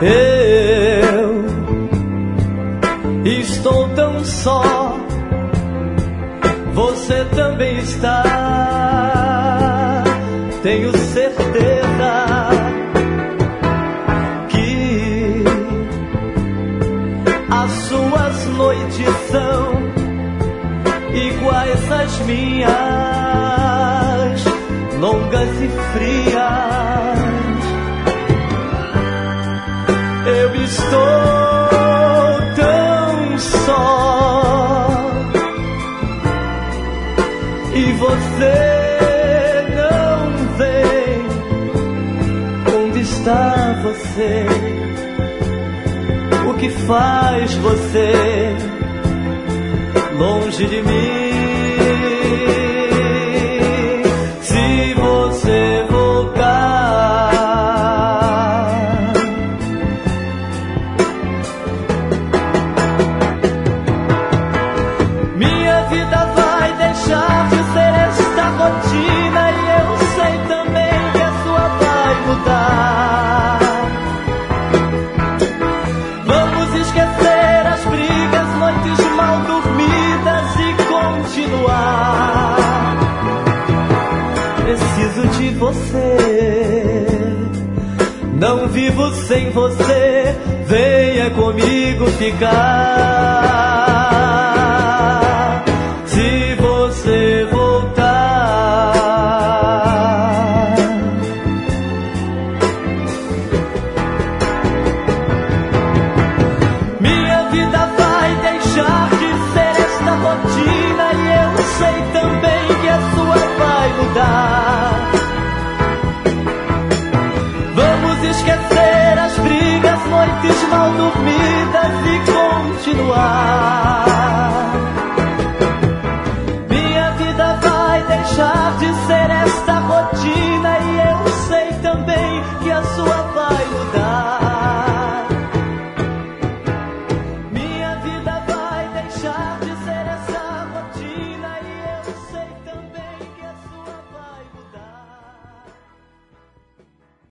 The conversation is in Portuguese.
Eu estou tão só, você também está. Tenho certeza que as suas noites são iguais às minhas, longas e frias. Eu estou tão só e você não vem. Onde está você? O que faz você longe de mim? Se você voltar, minha vida vai deixar de ser esta rotina, e eu sei também que a sua vai mudar. Vamos esquecer as brigas, noites mal dormidas e continuar. Preciso de você, não vivo sem você. Venha comigo ficar. Se você voltar, minha vida vai deixar de ser esta rotina, e eu sei também que a sua vai mudar. Vamos esquecer as brigas, noites mal dormidas e continuar. Minha vida vai deixar de ser